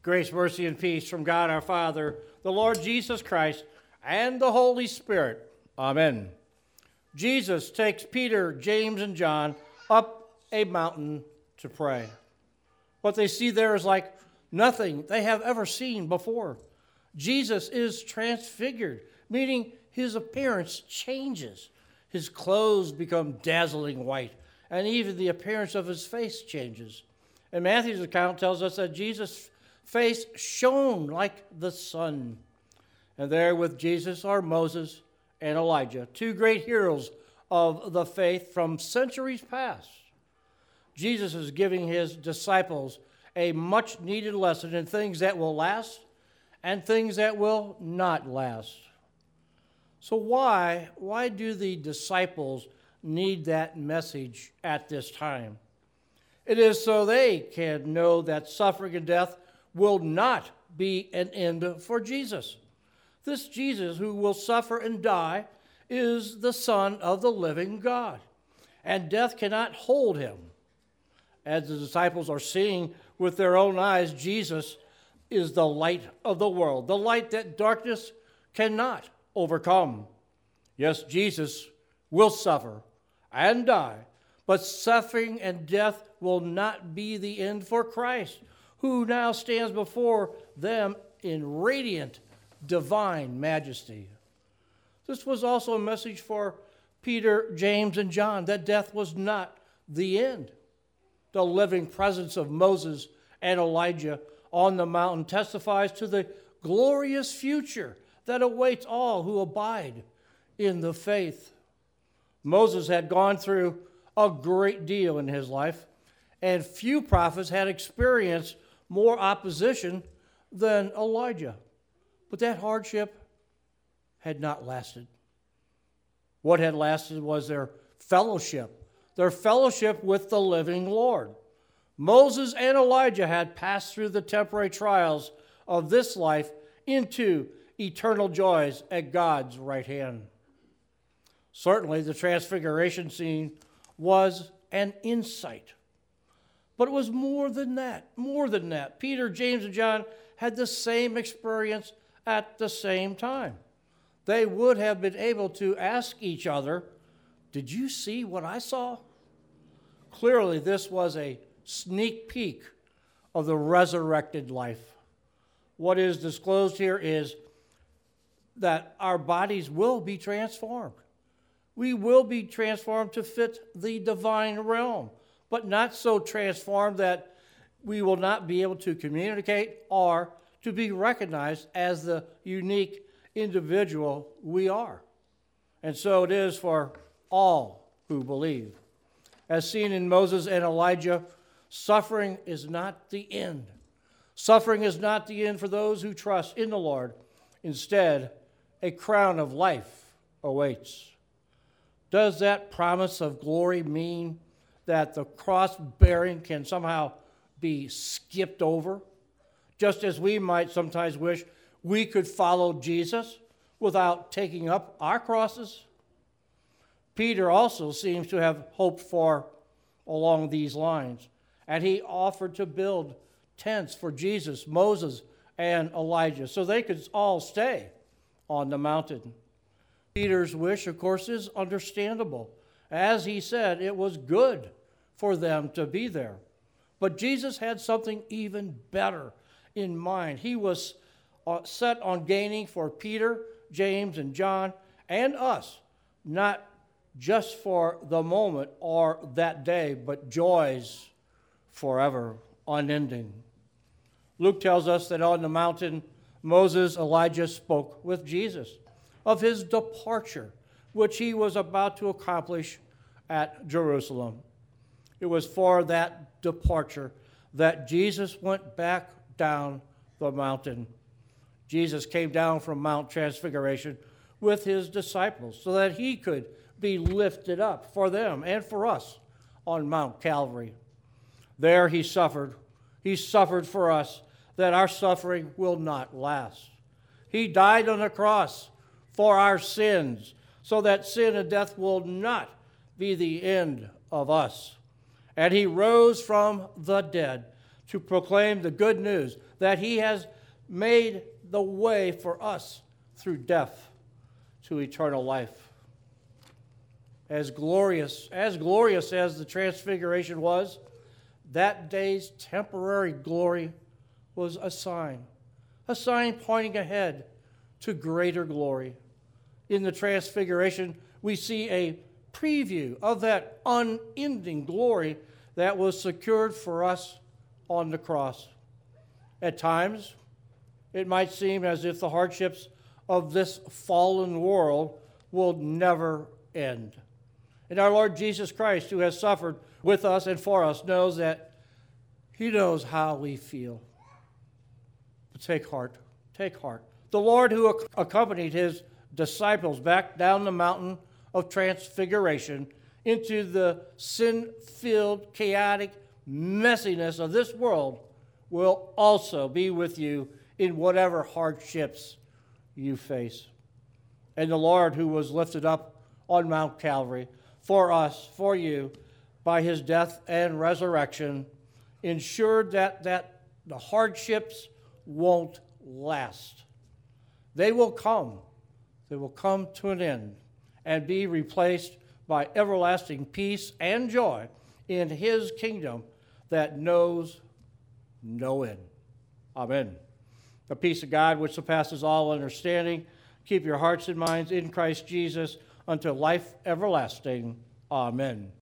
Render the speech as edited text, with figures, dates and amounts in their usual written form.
Grace, mercy, and peace from God our Father, the Lord Jesus Christ, and the Holy Spirit. Amen. Jesus takes Peter, James, and John up a mountain to pray. What they see there is like nothing they have ever seen before. Jesus is transfigured, meaning his appearance changes. His clothes become dazzling white, and even the appearance of his face changes. And Matthew's account tells us that Jesus' face shone like the sun. And there with Jesus are Moses and Elijah, two great heroes of the faith from centuries past. Jesus is giving his disciples a much-needed lesson in things that will last and things that will not last. So why do the disciples need that message at this time? It is so they can know that suffering and death will not be an end for Jesus. This Jesus who will suffer and die is the Son of the living God, and death cannot hold him. As the disciples are seeing with their own eyes, Jesus is the light of the world, the light that darkness cannot overcome. Yes, Jesus will suffer and die, but suffering and death will not be the end for Christ, who now stands before them in radiant divine majesty. This was also a message for Peter, James, and John, that death was not the end. The living presence of Moses and Elijah on the mountain testifies to the glorious future that awaits all who abide in the faith. Moses had gone through a great deal in his life, and few prophets had experienced more opposition than Elijah. But that hardship had not lasted. What had lasted was their fellowship with the living Lord. Moses and Elijah had passed through the temporary trials of this life into eternal joys at God's right hand. Certainly, the transfiguration scene was an insight. But it was more than that. Peter, James, and John had the same experience at the same time. They would have been able to ask each other, "Did you see what I saw?" Clearly, this was a sneak peek of the resurrected life. What is disclosed here is that our bodies will be transformed. We will be transformed to fit the divine realm, but not so transformed that we will not be able to communicate or to be recognized as the unique individual we are. And so it is for all who believe. As seen in Moses and Elijah, suffering is not the end. Suffering is not the end for those who trust in the Lord. Instead, a crown of life awaits. Does that promise of glory mean that the cross-bearing can somehow be skipped over? Just as we might sometimes wish we could follow Jesus without taking up our crosses? Peter also seems to have hoped for along these lines, and he offered to build tents for Jesus, Moses, and Elijah so they could all stay on the mountain. Peter's wish, of course, is understandable. As he said, it was good for them to be there. But Jesus had something even better in mind. He was set on gaining for Peter, James, and John, and us, not just for the moment or that day, but joys forever, unending. Luke tells us that on the mountain, Moses, Elijah spoke with Jesus of his departure, which he was about to accomplish at Jerusalem. It was for that departure that Jesus went back down the mountain. Jesus came down from Mount Transfiguration with his disciples so that he could be lifted up for them and for us on Mount Calvary. There he suffered. He suffered for us that our suffering will not last. He died on the cross for our sins so that sin and death will not be the end of us. And he rose from the dead to proclaim the good news that he has made the way for us through death to eternal life. As glorious as the transfiguration was, that day's temporary glory was a sign pointing ahead to greater glory. In the transfiguration, we see a preview of that unending glory that was secured for us on the cross. At times, it might seem as if the hardships of this fallen world will never end. And our Lord Jesus Christ, who has suffered with us and for us, knows that he knows how we feel. But take heart. The Lord who accompanied his disciples back down the mountain of transfiguration into the sin-filled, chaotic messiness of this world will also be with you in whatever hardships you face. And the Lord who was lifted up on Mount Calvary for us, for you, by his death and resurrection, ensured that the hardships won't last. They will come to an end and be replaced by everlasting peace and joy in his kingdom that knows no end. Amen. The peace of God, which surpasses all understanding, keep your hearts and minds in Christ Jesus unto life everlasting. Amen.